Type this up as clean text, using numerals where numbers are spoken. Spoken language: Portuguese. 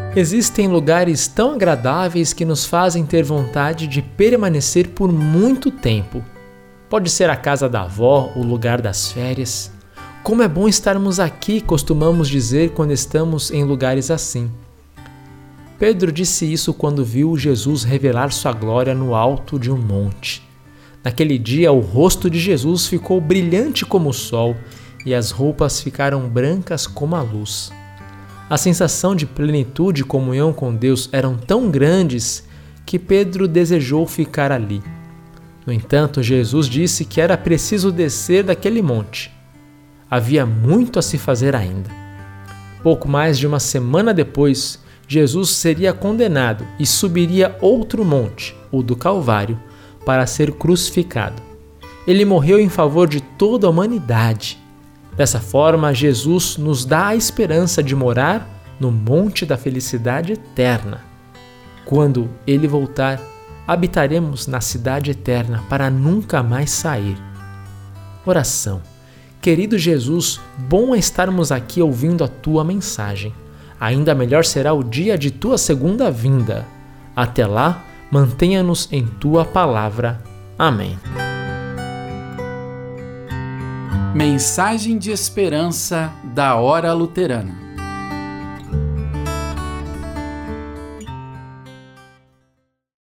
Existem lugares tão agradáveis que nos fazem ter vontade de permanecer por muito tempo. Pode ser a casa da avó, o lugar das férias. Como é bom estarmos aqui, costumamos dizer quando estamos em lugares assim. Pedro disse isso quando viu Jesus revelar sua glória no alto de um monte. Naquele dia, o rosto de Jesus ficou brilhante como o sol e as roupas ficaram brancas como a luz. A sensação de plenitude e comunhão com Deus eram tão grandes que Pedro desejou ficar ali. No entanto, Jesus disse que era preciso descer daquele monte. Havia muito a se fazer ainda. Pouco mais de uma semana depois, Jesus seria condenado e subiria outro monte, o do Calvário, para ser crucificado. Ele morreu em favor de toda a humanidade. Dessa forma, Jesus nos dá a esperança de morar no monte da felicidade eterna. Quando Ele voltar, habitaremos na cidade eterna para nunca mais sair. Oração. Querido Jesus, bom é estarmos aqui ouvindo a Tua mensagem. Ainda melhor será o dia de Tua segunda vinda. Até lá, mantenha-nos em Tua palavra. Amém. Mensagem de esperança da Hora Luterana.